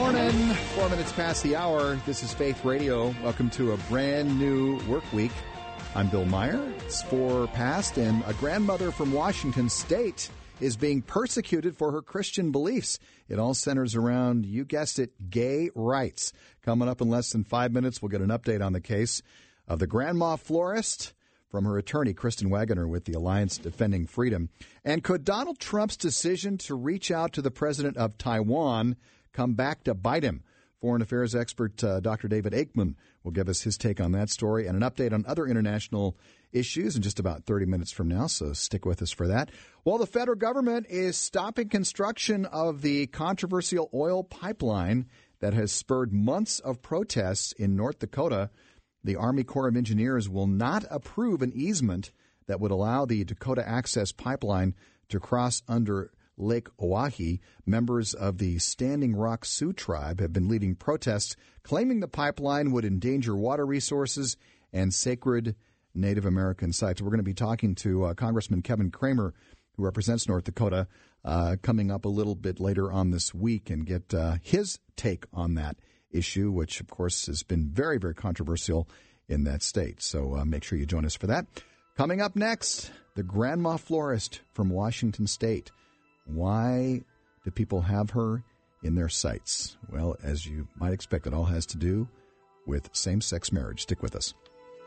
morning. 4 minutes past the hour. This is Faith Radio. Welcome to a brand new work week. I'm Bill Meyer. It's 4 past, and a grandmother from Washington State is being persecuted for her Christian beliefs. It all centers around, you guessed it, gay rights. Coming up in less than 5 minutes, we'll get an update on the case of the grandma florist from her attorney, Kristen Waggoner, with the Alliance Defending Freedom. And could Donald Trump's decision to reach out to the president of Taiwan come back to bite him? Foreign affairs expert Dr. David Aikman will give us his take on that story and an update on other international issues in just about 30 minutes from now, so stick with us for that. Well, the federal government is stopping construction of the controversial oil pipeline that has spurred months of protests in North Dakota. The Army Corps of Engineers will not approve an easement that would allow the Dakota Access Pipeline to cross under Lake Oahe. Members of the Standing Rock Sioux tribe have been leading protests, claiming the pipeline would endanger water resources and sacred Native American sites. We're going to be talking to Congressman Kevin Cramer, who represents North Dakota, coming up a little bit later on this week, and get his take on that issue, which, of course, has been very, very controversial in that state. So make sure you join us for that. Coming up next, the grandma florist from Washington State. Why do people have her in their sights? Well, as you might expect, it all has to do with same-sex marriage. Stick with us.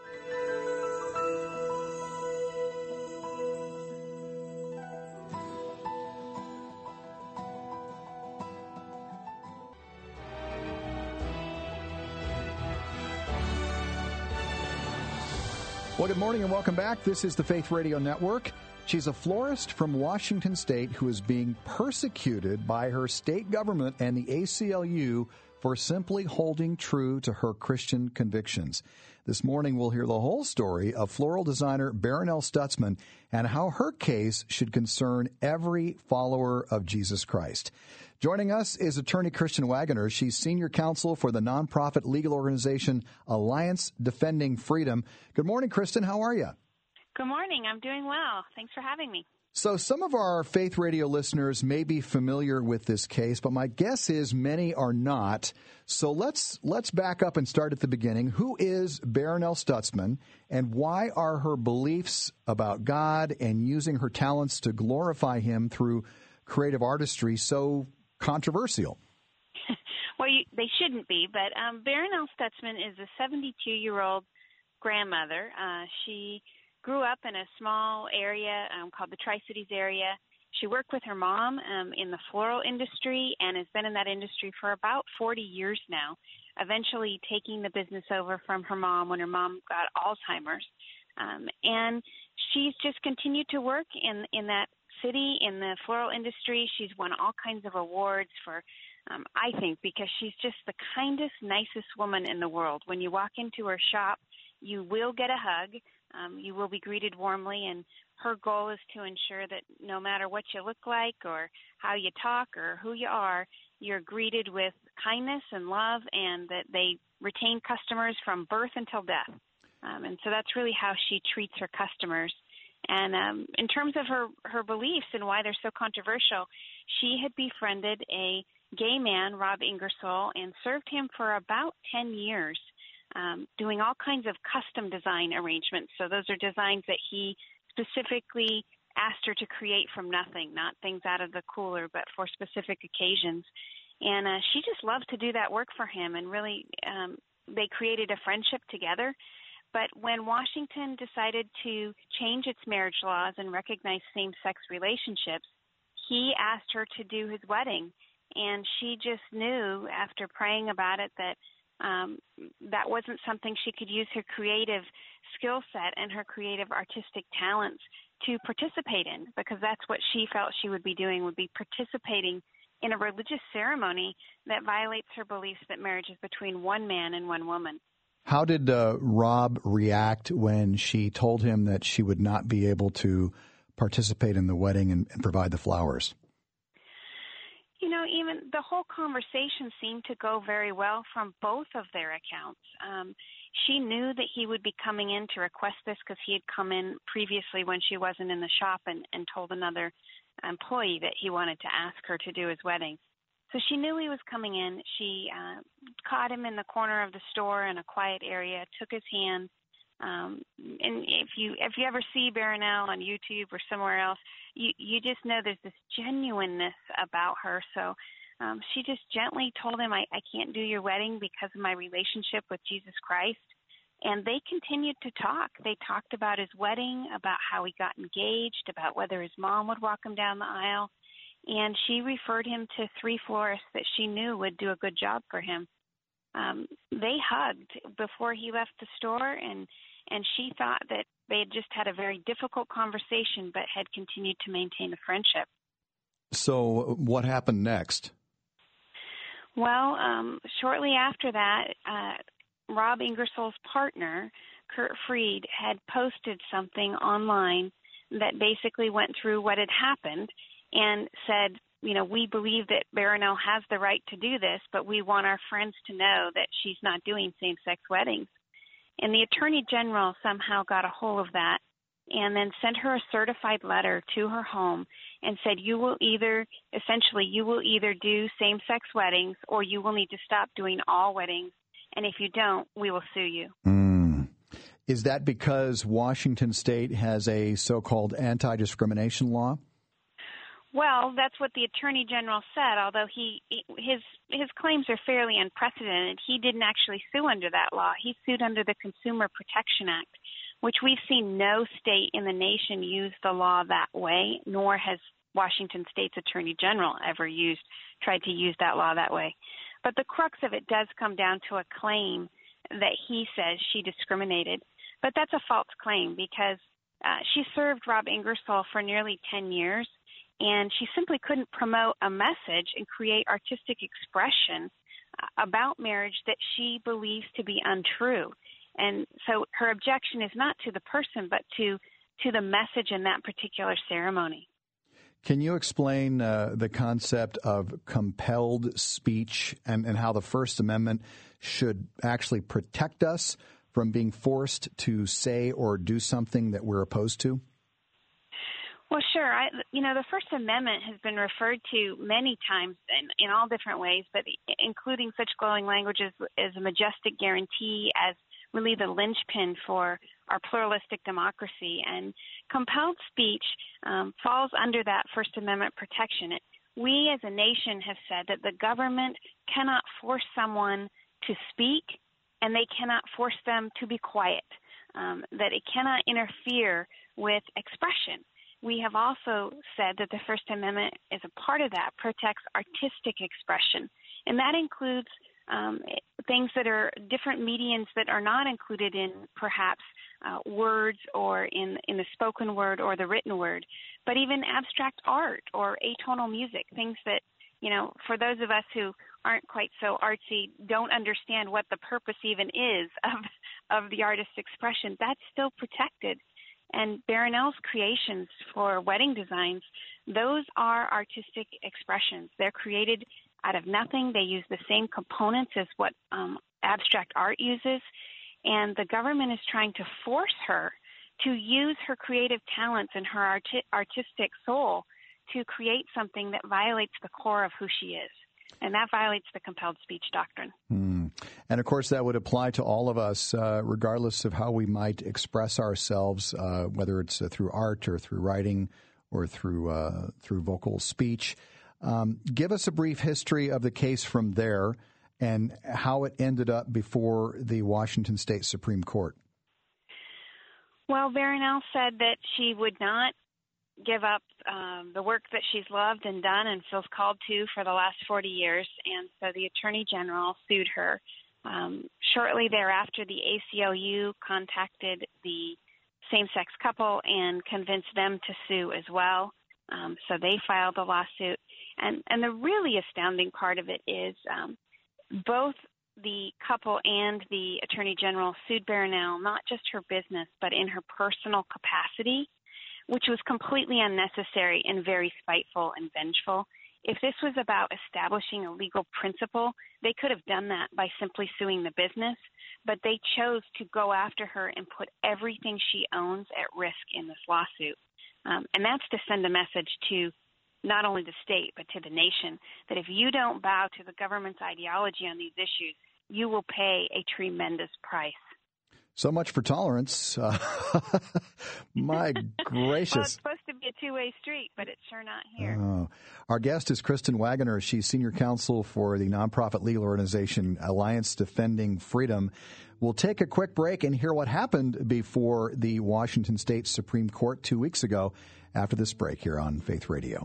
Well, good morning and welcome back. This is the Faith Radio Network. She's a florist from Washington State who is being persecuted by her state government and the ACLU for simply holding true to her Christian convictions. This morning, we'll hear the whole story of floral designer Barronelle Stutzman and how her case should concern every follower of Jesus Christ. Joining us is attorney Kristen Waggoner. She's senior counsel for the nonprofit legal organization Alliance Defending Freedom. Good morning, Kristen. How are you? Good morning. I'm doing well. Thanks for having me. So some of our Faith Radio listeners may be familiar with this case, but my guess is many are not. So let's back up and start at the beginning. Who is Barronelle Stutzman, and why are her beliefs about God and using her talents to glorify Him through creative artistry so controversial? Well, they shouldn't be, but Barronelle Stutzman is a 72-year-old grandmother. She grew up in a small area called the Tri-Cities area. She worked with her mom in the floral industry and has been in that industry for about 40 years now, eventually taking the business over from her mom when her mom got Alzheimer's. And she's just continued to work in that city, in the floral industry. She's won all kinds of awards for, I think, because she's just the kindest, nicest woman in the world. When you walk into her shop, you will get a hug. You will be greeted warmly, and her goal is to ensure that no matter what you look like or how you talk or who you are, you're greeted with kindness and love, and that they retain customers from birth until death. And so that's really how she treats her customers. And in terms of her beliefs and why they're so controversial, she had befriended a gay man, Rob Ingersoll, and served him for about 10 years. Doing all kinds of custom design arrangements. So those are designs that he specifically asked her to create from nothing, not things out of the cooler, but for specific occasions. And she just loved to do that work for him, and really they created a friendship together. But when Washington decided to change its marriage laws and recognize same-sex relationships, he asked her to do his wedding. And she just knew after praying about it that that wasn't something she could use her creative skill set and her creative artistic talents to participate in, because that's what she felt she would be doing, would be participating in a religious ceremony that violates her beliefs that marriage is between one man and one woman. How did Rob react when she told him that she would not be able to participate in the wedding and provide the flowers? You know, even the whole conversation seemed to go very well from both of their accounts. She knew that he would be coming in to request this because he had come in previously when she wasn't in the shop and told another employee that he wanted to ask her to do his wedding. So she knew he was coming in. She caught him in the corner of the store in a quiet area, took his hand. And if you ever see Barronelle on YouTube or somewhere else, you just know there's this genuineness about her. So she just gently told him, I can't do your wedding because of my relationship with Jesus Christ. And they continued to talk. They talked about his wedding, about how he got engaged, about whether his mom would walk him down the aisle. And she referred him to 3 florists that she knew would do a good job for him. They hugged before he left the store, and she thought that they had just had a very difficult conversation but had continued to maintain a friendship. So what happened next? Well, shortly after that, Rob Ingersoll's partner, Kurt Fried, had posted something online that basically went through what had happened and said, we believe that Barronelle has the right to do this, but we want our friends to know that she's not doing same-sex weddings. And the Attorney General somehow got a hold of that and then sent her a certified letter to her home and said, you will either do same-sex weddings or you will need to stop doing all weddings. And if you don't, we will sue you. Is that because Washington State has a so-called anti-discrimination law? Well, that's what the Attorney General said, although his claims are fairly unprecedented. He didn't actually sue under that law. He sued under the Consumer Protection Act, which we've seen no state in the nation use the law that way, nor has Washington State's Attorney General ever tried to use that law that way. But the crux of it does come down to a claim that he says she discriminated. But that's a false claim because she served Rob Ingersoll for nearly 10 years, and she simply couldn't promote a message and create artistic expression about marriage that she believes to be untrue. And so her objection is not to the person, but to the message in that particular ceremony. Can you explain the concept of compelled speech and how the First Amendment should actually protect us from being forced to say or do something that we're opposed to? Well, sure. The First Amendment has been referred to many times in all different ways, but including such glowing language as a majestic guarantee, as really the linchpin for our pluralistic democracy. And compelled speech falls under that First Amendment protection. We as a nation have said that the government cannot force someone to speak, and they cannot force them to be quiet, that it cannot interfere with expression. We have also said that the First Amendment is a part of that, protects artistic expression, and that includes things that are different mediums that are not included in perhaps words or in the spoken word or the written word, but even abstract art or atonal music, things that, for those of us who aren't quite so artsy, don't understand what the purpose even is of the artist's expression, that's still protected. And Barronelle's creations for wedding designs, those are artistic expressions. They're created out of nothing. They use the same components as what abstract art uses. And the government is trying to force her to use her creative talents and her artistic soul to create something that violates the core of who she is. And that violates the compelled speech doctrine. And, of course, that would apply to all of us, regardless of how we might express ourselves, whether it's through art or through writing or through vocal speech. Give us a brief history of the case from there and how it ended up before the Washington State Supreme Court. Well, Barronelle said that she would not give up the work that she's loved and done and feels called to for the last 40 years. And so the Attorney General sued her. Shortly thereafter, the ACLU contacted the same-sex couple and convinced them to sue as well. So they filed a lawsuit. And the really astounding part of it is both the couple and the Attorney General sued Barronelle, not just her business, but in her personal capacity, which was completely unnecessary and very spiteful and vengeful. If this was about establishing a legal principle, they could have done that by simply suing the business, but they chose to go after her and put everything she owns at risk in this lawsuit. And that's to send a message to not only the state but to the nation, that if you don't bow to the government's ideology on these issues, you will pay a tremendous price. So much for tolerance. My gracious. Well, it's supposed to be a two-way street, but it's sure not here. Our guest is Kristen Wagoner. She's senior counsel for the nonprofit legal organization Alliance Defending Freedom. We'll take a quick break and hear what happened before the Washington State Supreme Court 2 weeks ago after this break here on Faith Radio.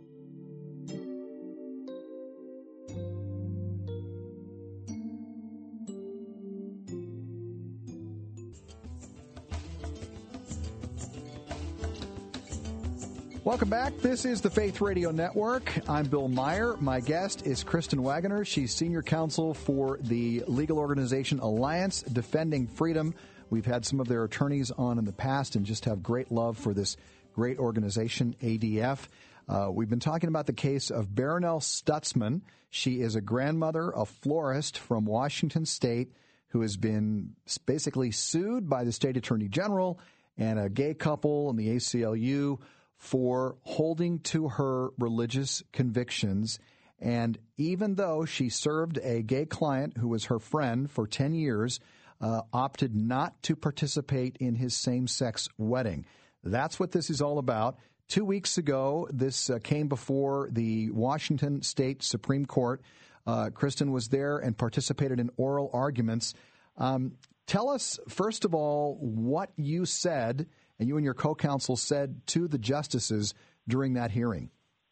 Welcome back. This is the Faith Radio Network. I'm Bill Meyer. My guest is Kristen Wagoner. She's senior counsel for the legal organization Alliance Defending Freedom. We've had some of their attorneys on in the past and just have great love for this great organization, ADF. We've been talking about the case of Barronelle Stutzman. She is a grandmother, a florist from Washington State who has been basically sued by the state attorney general and a gay couple and the ACLU for holding to her religious convictions. And even though she served a gay client who was her friend for 10 years, opted not to participate in his same-sex wedding. That's what this is all about. 2 weeks ago, this came before the Washington State Supreme Court. Kristen was there and participated in oral arguments. Tell us, first of all, what you said and you and your co-counsel said to the justices during that hearing.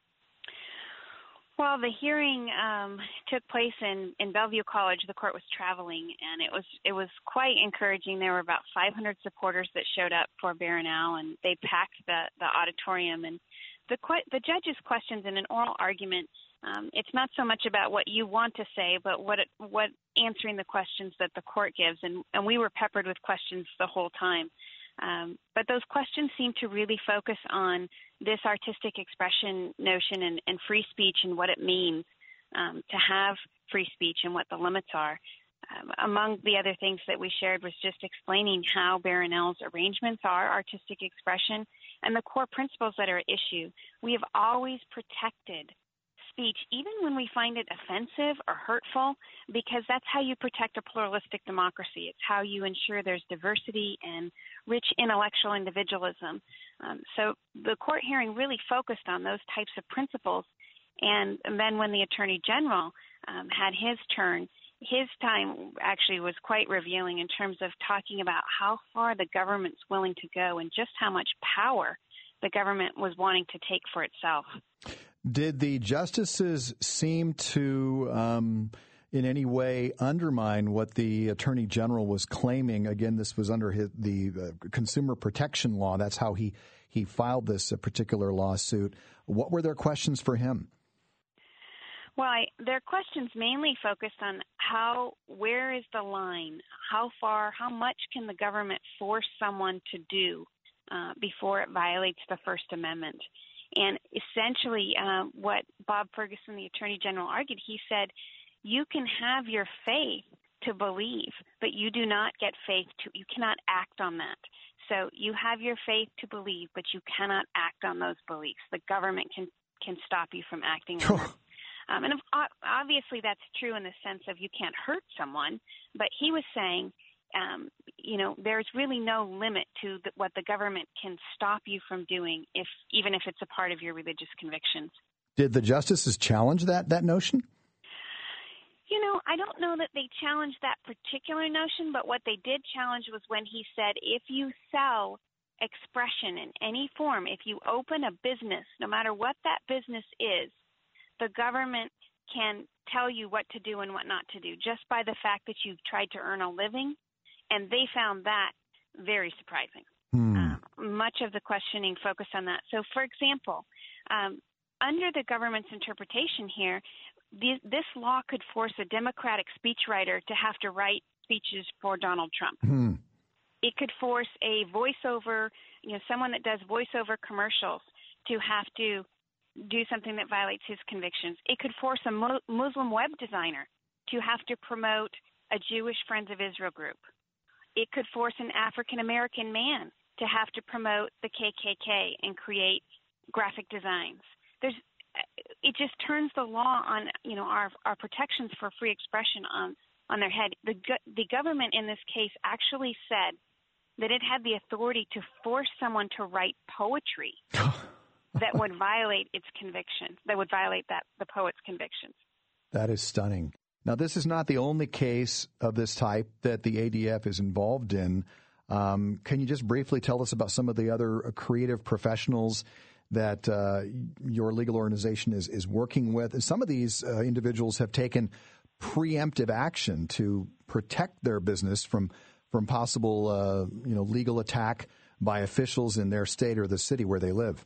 Well, the hearing took place in Bellevue College. The court was traveling, and it was quite encouraging. There were about 500 supporters that showed up for Barronelle, and they packed the auditorium. And the judge's questions in an oral argument, it's not so much about what you want to say, but what answering the questions that the court gives. And we were peppered with questions the whole time. But those questions seem to really focus on this artistic expression notion and free speech and what it means to have free speech and what the limits are. Among the other things that we shared was just explaining how Barronelle's arrangements are artistic expression and the core principles that are at issue. We have always protected speech, even when we find it offensive or hurtful, because that's how you protect a pluralistic democracy. It's how you ensure there's diversity and rich intellectual individualism. So the court hearing really focused on those types of principles. And then when the Attorney General had his turn, his time actually was quite revealing in terms of talking about how far the government's willing to go and just how much power the government was wanting to take for itself. Did the justices seem to in any way undermine what the Attorney General was claiming? Again, this was under the Consumer Protection Law. That's how he filed this particular lawsuit. What were their questions for him? Well, their questions mainly focused on where is the line? How much can the government force someone to do before it violates the First Amendment? And essentially what Bob Ferguson, the Attorney General, argued, he said, you can have your faith to believe, but you do not get faith you cannot act on that. So you have your faith to believe, but you cannot act on those beliefs. The government can stop you from acting on them. And obviously that's true in the sense of you can't hurt someone, but he was saying, there's really no limit to what the government can stop you from doing, even if it's a part of your religious convictions. Did the justices challenge that notion? I don't know that they challenged that particular notion, but what they did challenge was when he said, if you sell expression in any form, if you open a business, no matter what that business is, the government can tell you what to do and what not to do just by the fact that you've tried to earn a living. And they found that very surprising. Much of the questioning focused on that. So, for example, under the government's interpretation here, this law could force a Democratic speechwriter to have to write speeches for Donald Trump. It could force a voiceover, someone that does voiceover commercials to have to do something that violates his convictions. It could force a Muslim web designer to have to promote a Jewish Friends of Israel group. It could force an African-American man to have to promote the KKK and create graphic designs. it just turns the law on, our protections for free expression on their head. The government in this case actually said that it had the authority to force someone to write poetry that would violate its conviction, that would violate the poet's convictions. That is stunning. Now, this is not the only case of this type that the ADF is involved in. Can you just briefly tell us about some of the other creative professionals that your legal organization is working with? Some of these individuals have taken preemptive action to protect their business from possible legal attack by officials in their state or the city where they live.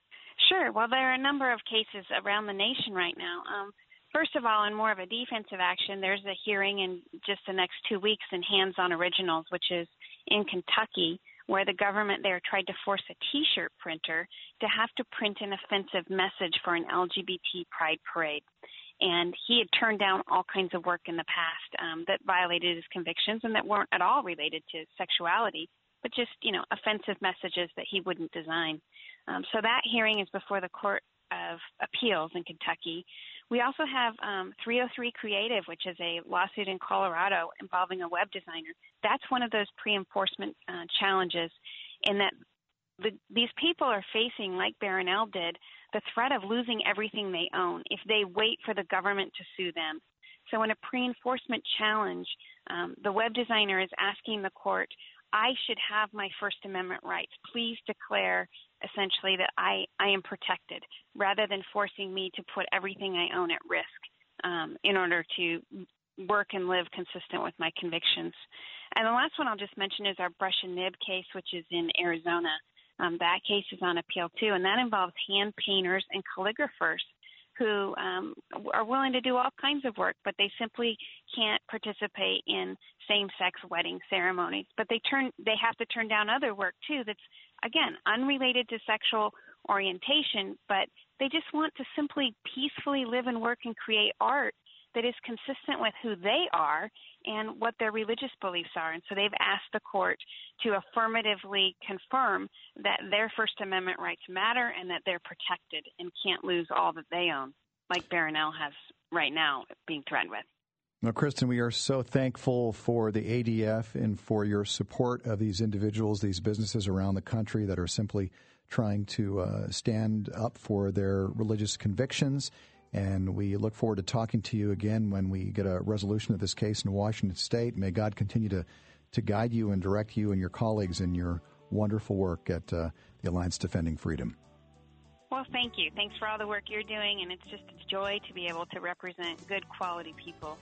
Sure. Well, there are a number of cases around the nation right now. First of all, in more of a defensive action, there's a hearing in just the next 2 weeks in Hands on Originals, which is in Kentucky, where the government there tried to force a T-shirt printer to have to print an offensive message for an LGBT pride parade. And he had turned down all kinds of work in the past that violated his convictions and that weren't at all related to sexuality, but just, offensive messages that he wouldn't design. So that hearing is before the Court of Appeals in Kentucky. We also have 303 Creative, which is a lawsuit in Colorado involving a web designer. That's one of those pre-enforcement challenges in that these people are facing, like Barronelle did, the threat of losing everything they own if they wait for the government to sue them. So in a pre-enforcement challenge, the web designer is asking the court, I should have my First Amendment rights. Please declare essentially that I am protected, rather than forcing me to put everything I own at risk in order to work and live consistent with my convictions. And the last one I'll just mention is our brush and nib case, which is in Arizona. That case is on appeal too, and that involves hand painters and calligraphers who are willing to do all kinds of work, but they simply can't participate in same-sex wedding ceremonies. But they have to turn down other work too that's, again, unrelated to sexual orientation, but they just want to simply peacefully live and work and create art that is consistent with who they are and what their religious beliefs are. And so they've asked the court to affirmatively confirm that their First Amendment rights matter and that they're protected and can't lose all that they own, like Barronelle has right now being threatened with. Well, Kristen, we are so thankful for the ADF and for your support of these individuals, these businesses around the country that are simply trying to stand up for their religious convictions. And we look forward to talking to you again when we get a resolution of this case in Washington State. May God continue to guide you and direct you and your colleagues in your wonderful work at the Alliance Defending Freedom. Well, thank you. Thanks for all the work you're doing, and it's just a joy to be able to represent good quality people.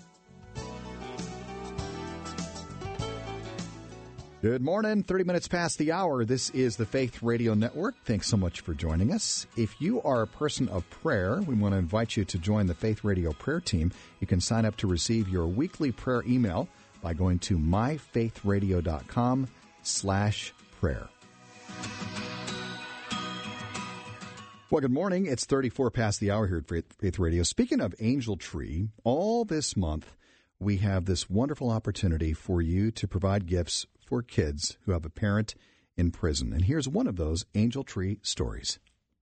Good morning, 30 minutes past the hour. This is the Faith Radio Network. Thanks so much for joining us. If you are a person of prayer, we want to invite you to join the Faith Radio prayer team. You can sign up to receive your weekly prayer email by going to myfaithradio.com/prayer. Well, good morning. It's 34 past the hour here at Faith Radio. Speaking of Angel Tree, all this month we have this wonderful opportunity for you to provide gifts for kids who have a parent in prison. And here's one of those Angel Tree stories.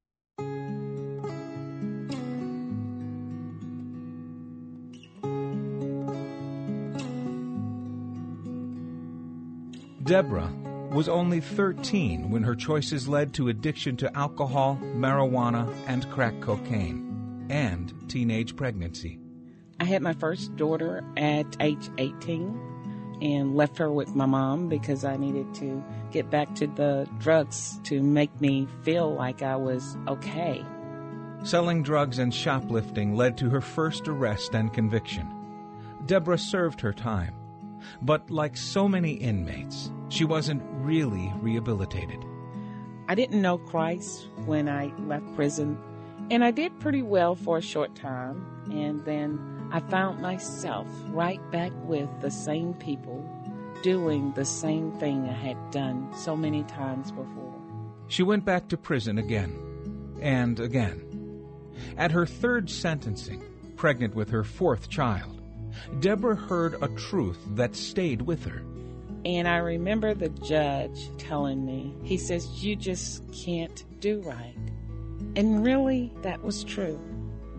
Deborah was only 13 when her choices led to addiction to alcohol, marijuana, and crack cocaine, and teenage pregnancy. I had my first daughter at age 18 and left her with my mom because I needed to get back to the drugs to make me feel like I was okay. Selling drugs and shoplifting led to her first arrest and conviction. Deborah served her time, but like so many inmates, she wasn't really rehabilitated. I didn't know Christ when I left prison, and I did pretty well for a short time, and then I found myself right back with the same people doing the same thing I had done so many times before. She went back to prison again and again. At her third sentencing, pregnant with her fourth child, Deborah heard a truth that stayed with her. And I remember the judge telling me, he says, you just can't do right. And really, that was true.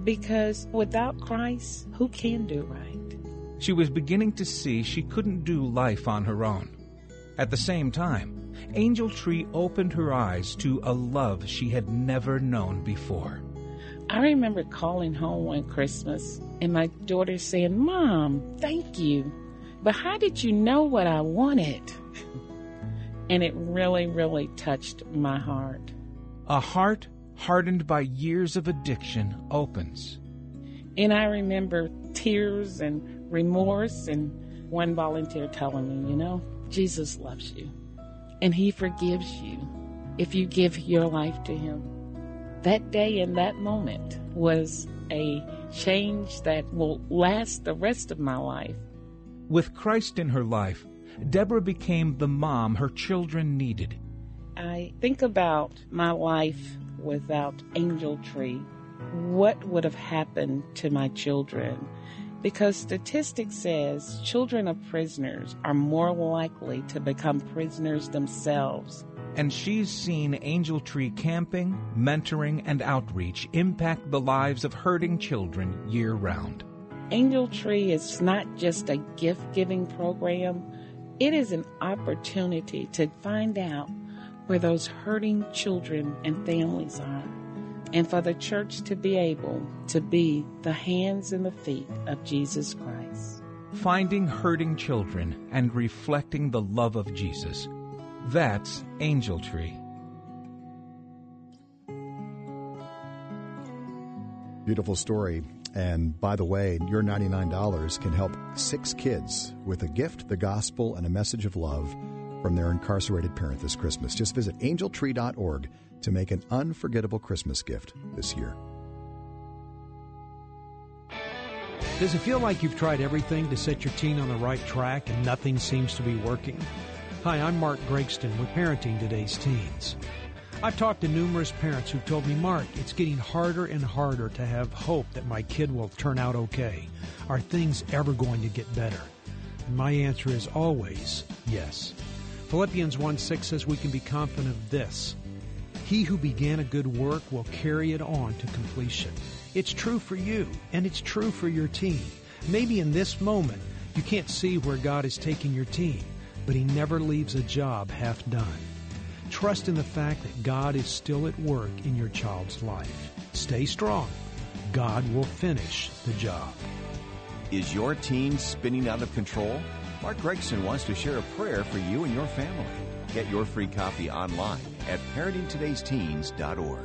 because without Christ, who can do right? She was beginning to see she couldn't do life on her own. At the same time, Angel Tree opened her eyes to a love she had never known before. I remember calling home one Christmas and my daughter saying, "Mom, thank you, but how did you know what I wanted?" And it really, really touched my heart. A heart hardened by years of addiction opens. And I remember tears and remorse and one volunteer telling me, Jesus loves you and he forgives you if you give your life to him. That day and that moment was a change that will last the rest of my life. With Christ in her life, Deborah became the mom her children needed. I think about my life without Angel Tree. What would have happened to my children? Because statistics says children of prisoners are more likely to become prisoners themselves. And she's seen Angel Tree camping, mentoring, and outreach impact the lives of hurting children year-round. Angel Tree is not just a gift-giving program. It is an opportunity to find out where those hurting children and families are, and for the church to be able to be the hands and the feet of Jesus Christ. Finding hurting children and reflecting the love of Jesus. That's Angel Tree. Beautiful story. And by the way, your $99 can help 6 kids with a gift, the gospel, and a message of love from their incarcerated parent this Christmas. Just visit angeltree.org to make an unforgettable Christmas gift this year. Does it feel like you've tried everything to set your teen on the right track and nothing seems to be working? Hi, I'm Mark Gregston with Parenting Today's Teens. I've talked to numerous parents who've told me, "Mark, it's getting harder and harder to have hope that my kid will turn out okay. Are things ever going to get better?" And my answer is always yes. Philippians 1:6 says we can be confident of this: He who began a good work will carry it on to completion. It's true for you, and it's true for your teen. Maybe in this moment, you can't see where God is taking your teen, but He never leaves a job half done. Trust in the fact that God is still at work in your child's life. Stay strong. God will finish the job. Is your teen spinning out of control? Mark Gregson wants to share a prayer for you and your family. Get your free copy online at parentingtodaysteens.org.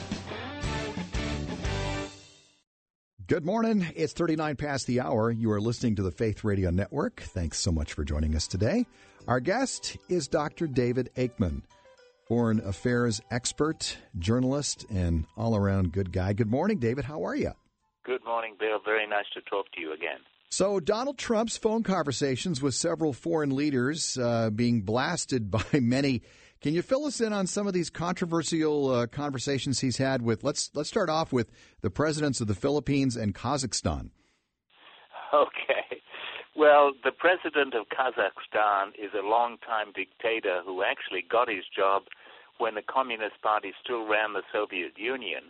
Good morning. It's 39 past the hour. You are listening to the Faith Radio Network. Thanks so much for joining us today. Our guest is Dr. David Aikman, foreign affairs expert, journalist, and all-around good guy. Good morning, David. How are you? Good morning, Bill. Very nice to talk to you again. So Donald Trump's phone conversations with several foreign leaders being blasted by many. Can you fill us in on some of these controversial conversations he's had with? Let's start off with the presidents of the Philippines and Kazakhstan. Okay. Well, the president of Kazakhstan is a longtime dictator who actually got his job when the Communist Party still ran the Soviet Union.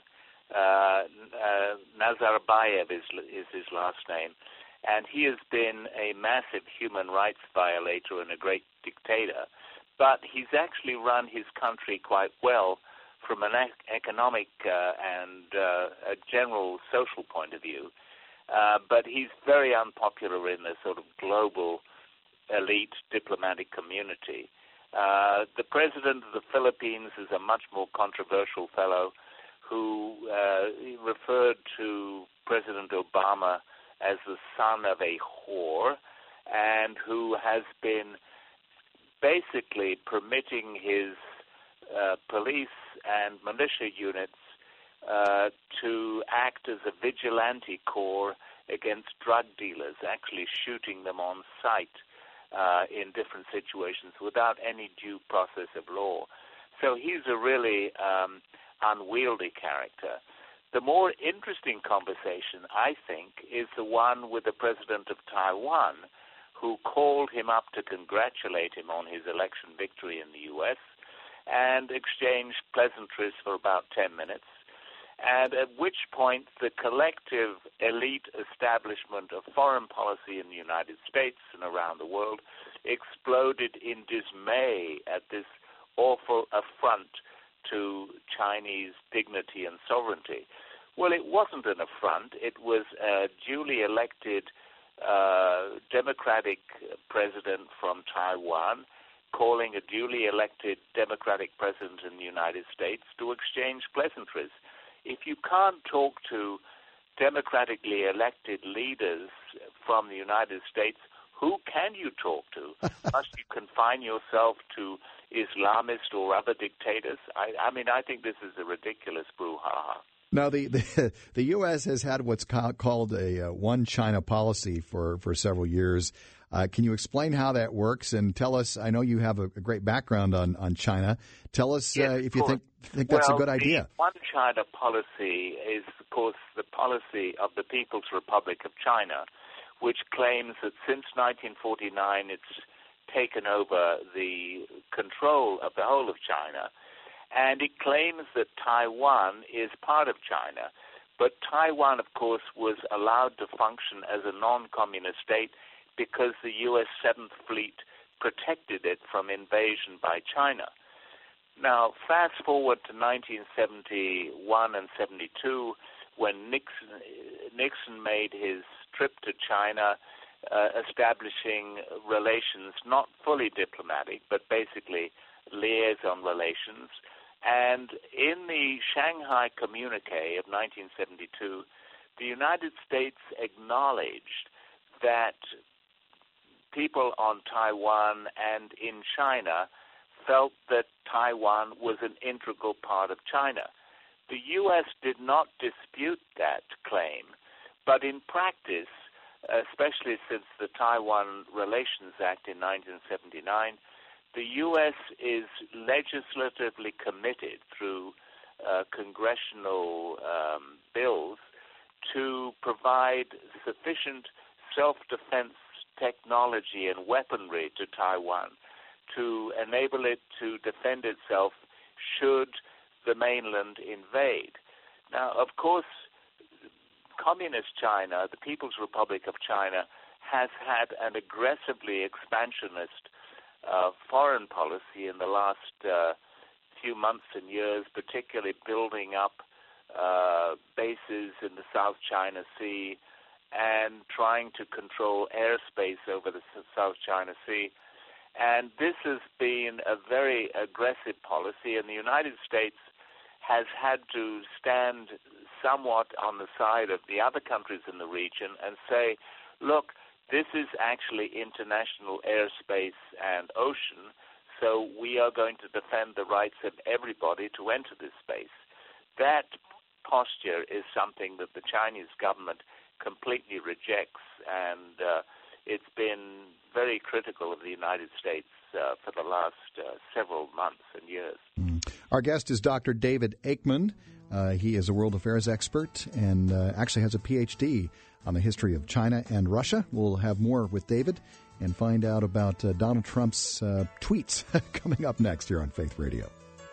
Nazarbayev is his last name. And he has been a massive human rights violator and a great dictator. But he's actually run his country quite well from an economic and a general social point of view. But he's very unpopular in the sort of global elite diplomatic community. The president of the Philippines is a much more controversial fellow who referred to President Obama as the son of a whore, and who has been basically permitting his police and militia units to act as a vigilante corps against drug dealers, actually shooting them on sight in different situations without any due process of law. So he's a really unwieldy character. The more interesting conversation, I think, is the one with the president of Taiwan, who called him up to congratulate him on his election victory in the U.S. and exchanged pleasantries for about 10 minutes. and at which point the collective elite establishment of foreign policy in the United States and around the world exploded in dismay at this awful affront to Chinese dignity and sovereignty. Well, it wasn't an affront. It was a duly elected democratic president from Taiwan calling a duly elected democratic president in the United States to exchange pleasantries. If you can't talk to democratically elected leaders from the United States, who can you talk to? Must you confine yourself to Islamists or other dictators? I mean, I think this is a ridiculous brouhaha. Now, the U.S. has had what's called a one China policy for several years. Can you explain how that works and tell us? I know you have a great background on China. Tell us if you think that's a good idea. The one China policy is, of course, the policy of the People's Republic of China, which claims that since 1949 it's taken over the control of the whole of China. And it claims that Taiwan is part of China. But Taiwan, of course, was allowed to function as a non-communist state because the U.S. 7th Fleet protected it from invasion by China. Now, fast forward to 1971 and 72, when Nixon made his trip to China, establishing relations not fully diplomatic, but basically liaison relations. And in the Shanghai Communique of 1972, the United States acknowledged that people on Taiwan and in China felt that Taiwan was an integral part of China. The U.S. did not dispute that claim, but in practice, especially since the Taiwan Relations Act in 1979, the U.S. is legislatively committed through congressional bills to provide sufficient self-defense technology and weaponry to Taiwan to enable it to defend itself should the mainland invade. Now, of course, Communist China, the People's Republic of China, has had an aggressively expansionist foreign policy in the last few months and years, particularly building up bases in the South China Sea and trying to control airspace over the South China Sea. And this has been a very aggressive policy, and the United States has had to stand somewhat on the side of the other countries in the region and say, look, this is actually international airspace and ocean, so we are going to defend the rights of everybody to enter this space. That posture is something that the Chinese government completely rejects, and it's been very critical of the United States for the last several months and years. Our guest is Dr. David Aikman. He is a world affairs expert and actually has a Ph.D. on the history of China and Russia. We'll have more with David and find out about Donald Trump's tweets coming up next here on Faith Radio.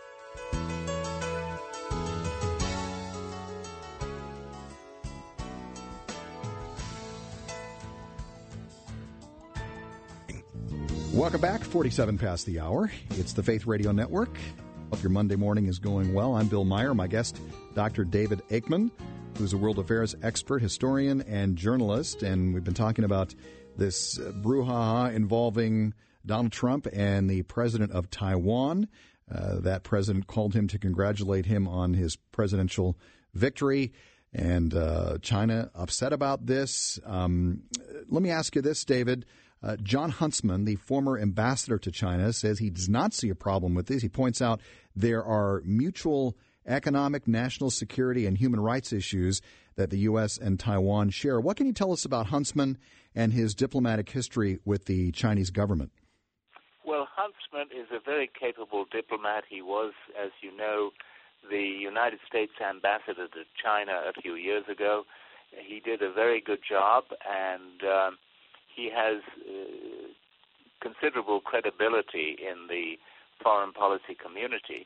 Welcome back, 47 past the hour. It's the Faith Radio Network. Hope your Monday morning is going well. I'm Bill Meyer. My guest, Dr. David Aikman, who's a world affairs expert, historian, and journalist. And we've been talking about this brouhaha involving Donald Trump and the president of Taiwan. That president called him to congratulate him on his presidential victory. And China upset about this. Let me ask you this, David. John Huntsman, the former ambassador to China, says he does not see a problem with this. He points out there are mutual economic, national security, and human rights issues that the U.S. and Taiwan share. What can you tell us about Huntsman and his diplomatic history with the Chinese government? Well, Huntsman is a very capable diplomat. He was, as you know, the United States ambassador to China a few years ago. He did a very good job, and he has considerable credibility in the foreign policy community.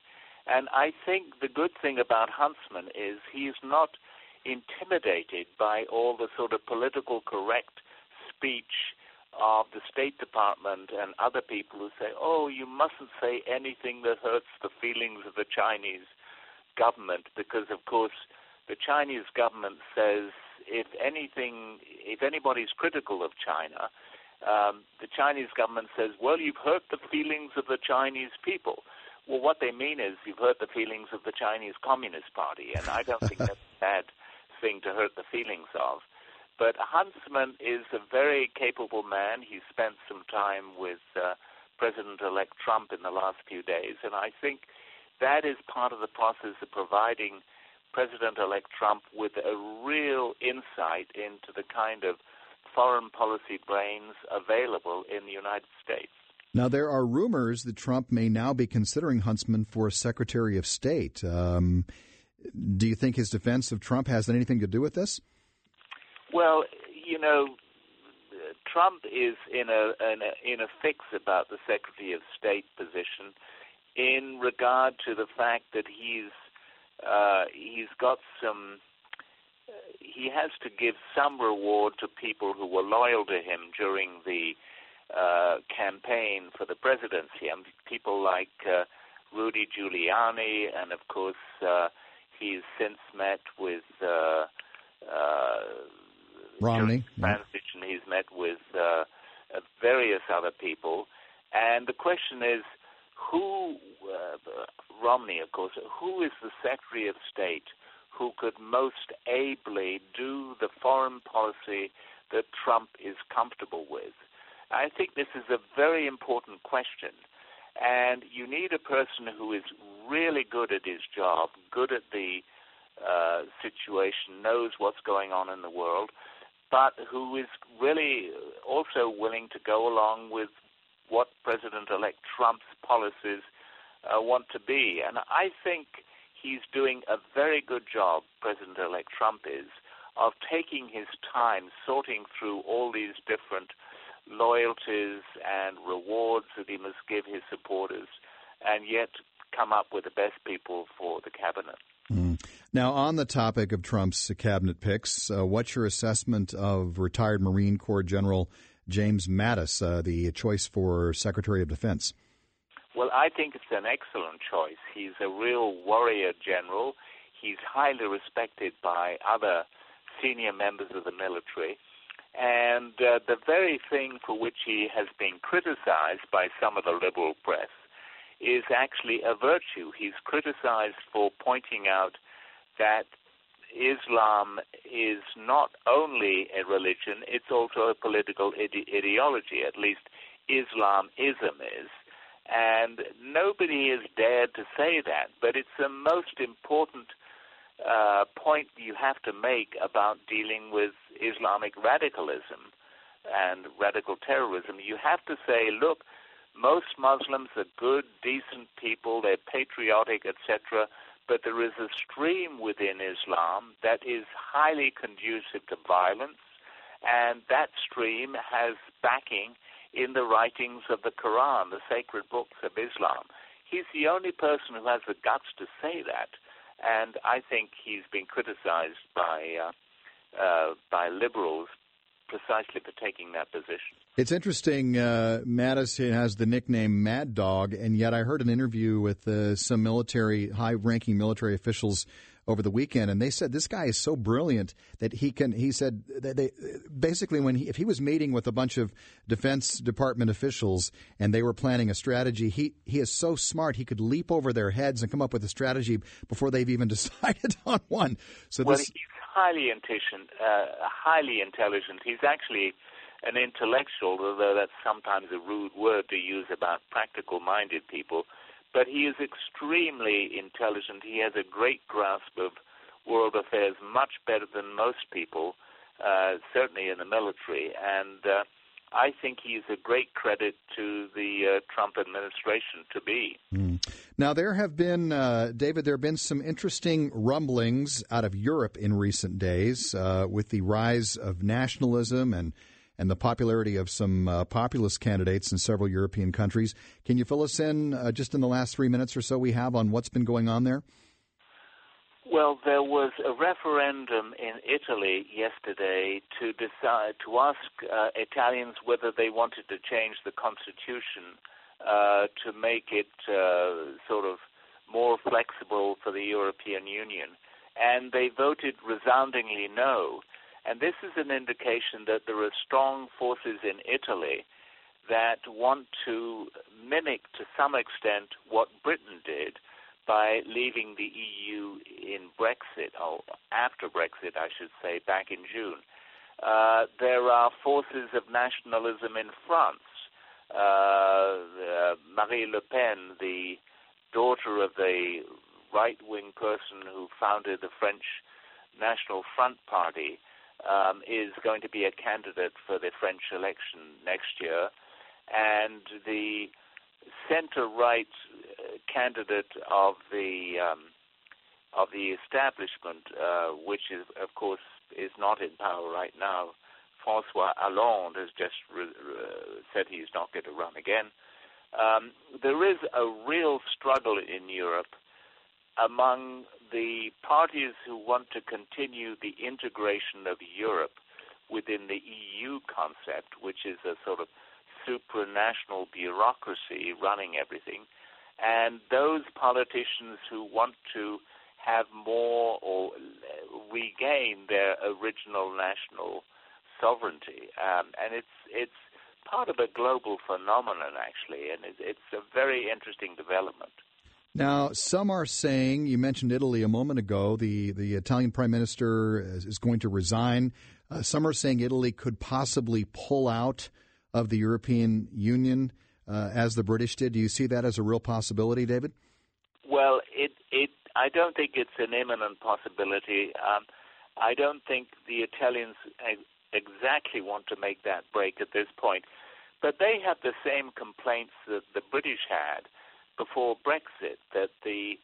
And I think the good thing about Huntsman is he's not intimidated by all the sort of political correct speech of the State Department and other people who say, oh, you mustn't say anything that hurts the feelings of the Chinese government, because, of course, the Chinese government says if anybody's critical of China, the Chinese government says, well, you've hurt the feelings of the Chinese people. Well, what they mean is you've hurt the feelings of the Chinese Communist Party, and I don't think that's a bad thing to hurt the feelings of. But Huntsman is a very capable man. He spent some time with President-elect Trump in the last few days, and I think that is part of the process of providing President-elect Trump with a real insight into the kind of foreign policy brains available in the United States. Now, there are rumors that Trump may now be considering Huntsman for Secretary of State. Do you think his defense of Trump has anything to do with this? Well, you know, Trump is in a fix about the Secretary of State position in regard to the fact that he's got some. He has to give some reward to people who were loyal to him during the campaign for the presidency. And people like Rudy Giuliani, and of course he's since met with Romney. Transition. He's met with various other people, and the question is, Romney, of course, who is the Secretary of State who could most ably do the foreign policy that Trump is comfortable with? I think this is a very important question, and you need a person who is really good at his job, good at the situation, knows what's going on in the world, but who is really also willing to go along with what President-elect Trump's policies want to be. And I think he's doing a very good job, President-elect Trump is, of taking his time, sorting through all these different loyalties and rewards that he must give his supporters, and yet come up with the best people for the cabinet. Now, on the topic of Trump's cabinet picks, what's your assessment of retired Marine Corps General James Mattis, the choice for Secretary of Defense? Well, I think it's an excellent choice. He's a real warrior general. He's highly respected by other senior members of the military. And the very thing for which he has been criticized by some of the liberal press is actually a virtue. He's criticized for pointing out that Islam is not only a religion, it's also a political ideology, at least Islamism is. And nobody has dared to say that, but it's the most important point you have to make about dealing with Islamic radicalism and radical terrorism. You have to say, look, most Muslims are good, decent people, they're patriotic, etc., but there is a stream within Islam that is highly conducive to violence, and that stream has backing in the writings of the Quran, the sacred books of Islam. He's the only person who has the guts to say that, and I think he's been criticized by liberals precisely for taking that position. It's interesting, Mattis has the nickname Mad Dog, and yet I heard an interview with some high-ranking military officials over the weekend, and they said this guy is so brilliant that he said that basically if he was meeting with a bunch of Defense Department officials and they were planning a strategy, he is so smart he could leap over their heads and come up with a strategy before they've even decided on one. So he's highly intelligent. He's actually an intellectual, although that's sometimes a rude word to use about practical-minded people. But he is extremely intelligent. He has a great grasp of world affairs, much better than most people, certainly in the military. And I think he's a great credit to the Trump administration to be. Now, there have been, David, there have been some interesting rumblings out of Europe in recent days with the rise of nationalism and and the popularity of some populist candidates in several European countries. Can you fill us in just in the last 3 minutes or so we have on what's been going on there? Well, there was a referendum in Italy yesterday to ask Italians whether they wanted to change the constitution to make it sort of more flexible for the European Union. And they voted resoundingly no. And this is an indication that there are strong forces in Italy that want to mimic to some extent what Britain did by leaving the EU in Brexit, or after Brexit, I should say, back in June. There are forces of nationalism in France. Marine Le Pen, the daughter of the right-wing person who founded the French National Front Party, is going to be a candidate for the French election next year. And the center-right candidate of the establishment, which is, of course, is not in power right now, François Hollande has just said he's not going to run again. There is a real struggle in Europe among the parties who want to continue the integration of Europe within the EU concept, which is a sort of supranational bureaucracy running everything, and those politicians who want to have more or regain their original national sovereignty. And it's part of a global phenomenon, actually, and it's a very interesting development. Now, some are saying, you mentioned Italy a moment ago, the Italian prime minister is going to resign. Some are saying Italy could possibly pull out of the European Union as the British did. Do you see that as a real possibility, David? Well, I don't think it's an imminent possibility. I don't think the Italians exactly want to make that break at this point. But they have the same complaints that the British had before Brexit, that they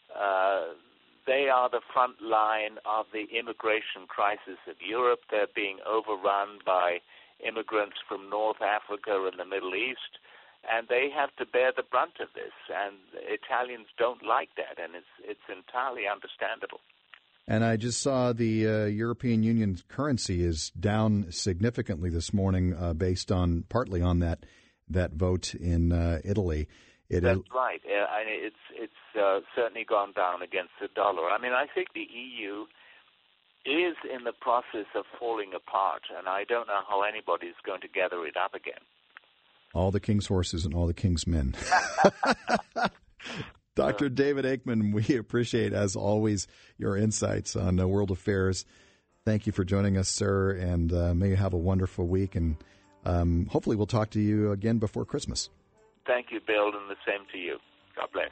are the front line of the immigration crisis of Europe. They're being overrun by immigrants from North Africa and the Middle East, and they have to bear the brunt of this. And Italians don't like that, and it's entirely understandable. And I just saw the European Union's currency is down significantly this morning, based on partly on that vote in Italy. That's right. It's certainly gone down against the dollar. I mean, I think the EU is in the process of falling apart, and I don't know how anybody's going to gather it up again. All the king's horses and all the king's men. Dr. David Aikman, we appreciate, as always, your insights on world affairs. Thank you for joining us, sir, and may you have a wonderful week, and hopefully we'll talk to you again before Christmas. Thank you, Bill, and the same to you. God bless.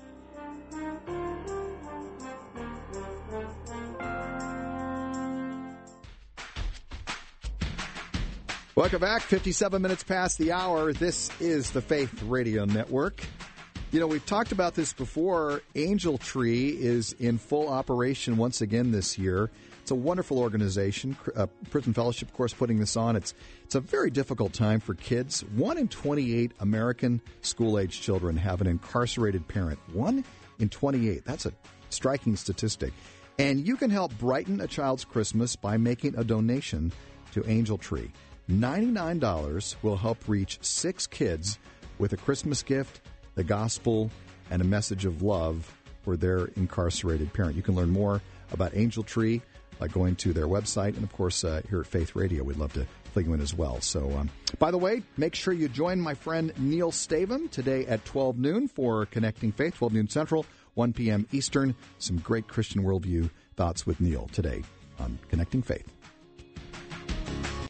Welcome back. 57 minutes past the hour. This is the Faith Radio Network. You know, we've talked about this before. Angel Tree is in full operation once again this year. It's a wonderful organization. Prison Fellowship, of course, putting this on. It's a very difficult time for kids. 1 in 28 American school-age children have an incarcerated parent. 1 in 28. That's a striking statistic. And you can help brighten a child's Christmas by making a donation to Angel Tree. $99 will help reach 6 kids with a Christmas gift, the gospel, and a message of love for their incarcerated parent. You can learn more about Angel Tree by going to their website. And, of course, here at Faith Radio, we'd love to plug you in as well. So, by the way, make sure you join my friend Neil Stavum today at 12 noon for Connecting Faith, 12 noon Central, 1 p.m. Eastern. Some great Christian worldview thoughts with Neil today on Connecting Faith.